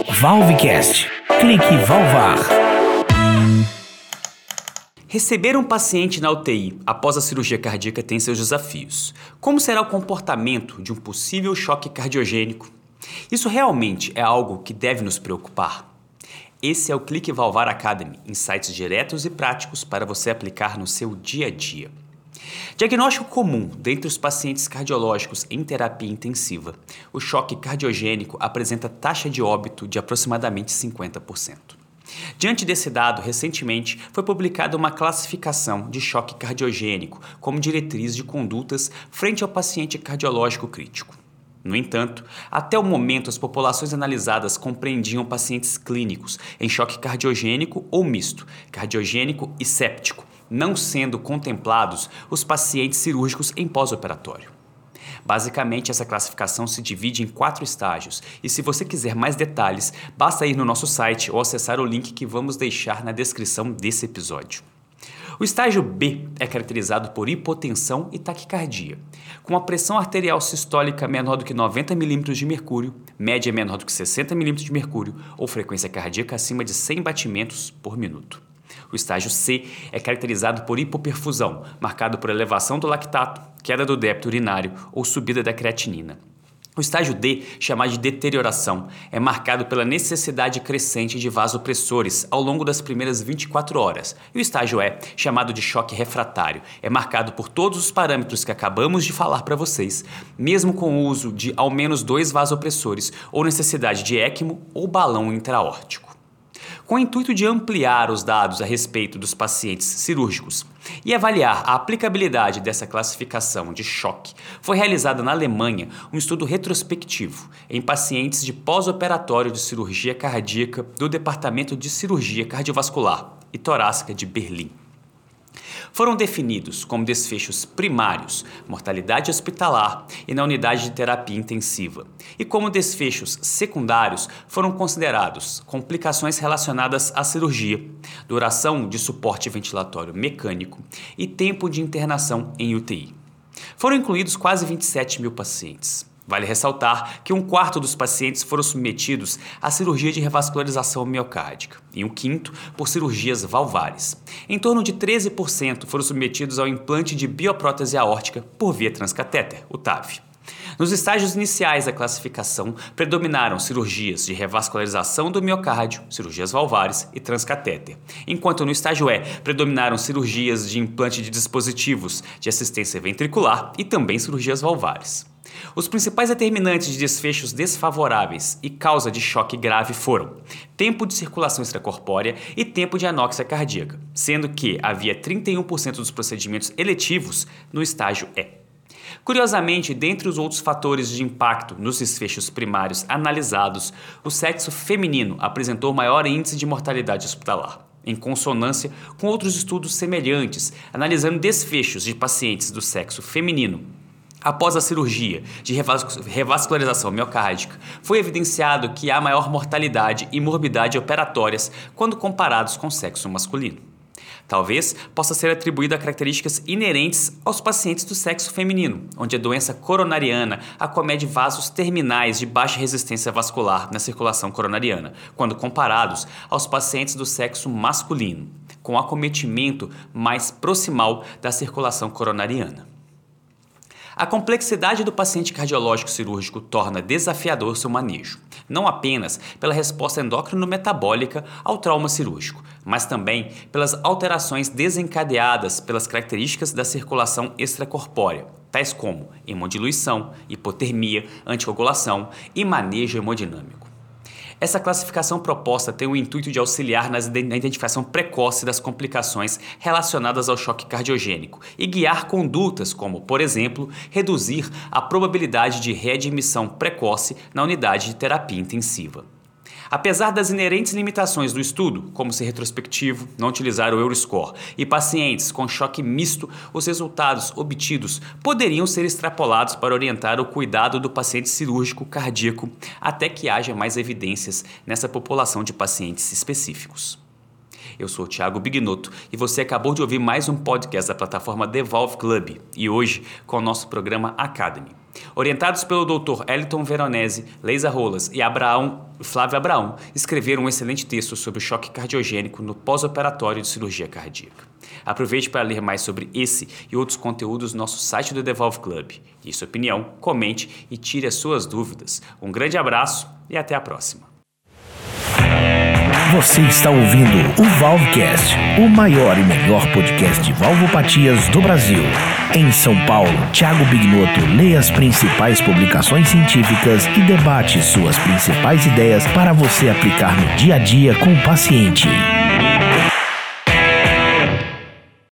Valvecast. Clique Valvar. Receber um paciente na UTI após a cirurgia cardíaca tem seus desafios. Como será o comportamento de um possível choque cardiogênico? Isso realmente é algo que deve nos preocupar? Esse é o Clique Valvar Academy, insights diretos e práticos para você aplicar no seu dia a dia. Diagnóstico comum dentre os pacientes cardiológicos em terapia intensiva. O choque cardiogênico apresenta taxa de óbito de aproximadamente 50%. Diante desse dado, recentemente foi publicada uma classificação de choque cardiogênico como diretriz de condutas frente ao paciente cardiológico crítico. No entanto, até o momento as populações analisadas compreendiam pacientes clínicos em choque cardiogênico ou misto, cardiogênico e séptico, não sendo contemplados os pacientes cirúrgicos em pós-operatório. Basicamente, essa classificação se divide em 4 estágios e se você quiser mais detalhes, basta ir no nosso site ou acessar o link que vamos deixar na descrição desse episódio. O estágio B é caracterizado por hipotensão e taquicardia, com a pressão arterial sistólica menor do que 90 mm de mercúrio, média menor do que 60 mm de mercúrio ou frequência cardíaca acima de 100 batimentos por minuto. O estágio C é caracterizado por hipoperfusão, marcado por elevação do lactato, queda do débito urinário ou subida da creatinina. O estágio D, chamado de deterioração, é marcado pela necessidade crescente de vasopressores ao longo das primeiras 24 horas. E o estágio E, chamado de choque refratário, é marcado por todos os parâmetros que acabamos de falar para vocês, mesmo com o uso de ao menos 2 vasopressores ou necessidade de ECMO ou balão intraórtico. Com o intuito de ampliar os dados a respeito dos pacientes cirúrgicos e avaliar a aplicabilidade dessa classificação de choque, foi realizado na Alemanha um estudo retrospectivo em pacientes de pós-operatório de cirurgia cardíaca do Departamento de Cirurgia Cardiovascular e Torácica de Berlim. Foram definidos como desfechos primários, mortalidade hospitalar e na unidade de terapia intensiva. E como desfechos secundários foram considerados complicações relacionadas à cirurgia, duração de suporte ventilatório mecânico e tempo de internação em UTI. Foram incluídos quase 27 mil pacientes. Vale ressaltar que 1/4 dos pacientes foram submetidos à cirurgia de revascularização miocárdica e 1/5 por cirurgias valvares. Em torno de 13% foram submetidos ao implante de bioprótese aórtica por via transcatéter, o TAV. Nos estágios iniciais da classificação, predominaram cirurgias de revascularização do miocárdio, cirurgias valvares e transcatéter, enquanto no estágio E predominaram cirurgias de implante de dispositivos de assistência ventricular e também cirurgias valvares. Os principais determinantes de desfechos desfavoráveis e causa de choque grave foram tempo de circulação extracorpórea e tempo de anóxia cardíaca, sendo que havia 31% dos procedimentos eletivos no estágio E. Curiosamente, dentre os outros fatores de impacto nos desfechos primários analisados, o sexo feminino apresentou maior índice de mortalidade hospitalar, em consonância com outros estudos semelhantes, analisando desfechos de pacientes do sexo feminino. Após a cirurgia de revascularização miocárdica, foi evidenciado que há maior mortalidade e morbidade operatórias quando comparados com o sexo masculino. Talvez possa ser atribuído a características inerentes aos pacientes do sexo feminino, onde a doença coronariana acomete vasos terminais de baixa resistência vascular na circulação coronariana, quando comparados aos pacientes do sexo masculino, com acometimento mais proximal da circulação coronariana. A complexidade do paciente cardiológico cirúrgico torna desafiador seu manejo, não apenas pela resposta endócrino-metabólica ao trauma cirúrgico, mas também pelas alterações desencadeadas pelas características da circulação extracorpórea, tais como hemodiluição, hipotermia, anticoagulação e manejo hemodinâmico. Essa classificação proposta tem o intuito de auxiliar na identificação precoce das complicações relacionadas ao choque cardiogênico e guiar condutas como, por exemplo, reduzir a probabilidade de readmissão precoce na unidade de terapia intensiva. Apesar das inerentes limitações do estudo, como ser retrospectivo, não utilizar o Euroscore, e pacientes com choque misto, os resultados obtidos poderiam ser extrapolados para orientar o cuidado do paciente cirúrgico cardíaco até que haja mais evidências nessa população de pacientes específicos. Eu sou o Thiago Bignotto e você acabou de ouvir mais um podcast da plataforma The Valve Club e hoje com o nosso programa Academy. Orientados pelo Dr. Eliton Veronese, Leisa Rolas e Flávio Abraão, escreveram um excelente texto sobre o choque cardiogênico no pós-operatório de cirurgia cardíaca. Aproveite para ler mais sobre esse e outros conteúdos no nosso site do Devolve Club. Dê sua opinião, comente e tire as suas dúvidas. Um grande abraço e até a próxima. Você está ouvindo o Valvecast, o maior e melhor podcast de valvopatias do Brasil. Em São Paulo, Thiago Bignotto lê as principais publicações científicas e debate suas principais ideias para você aplicar no dia a dia com o paciente.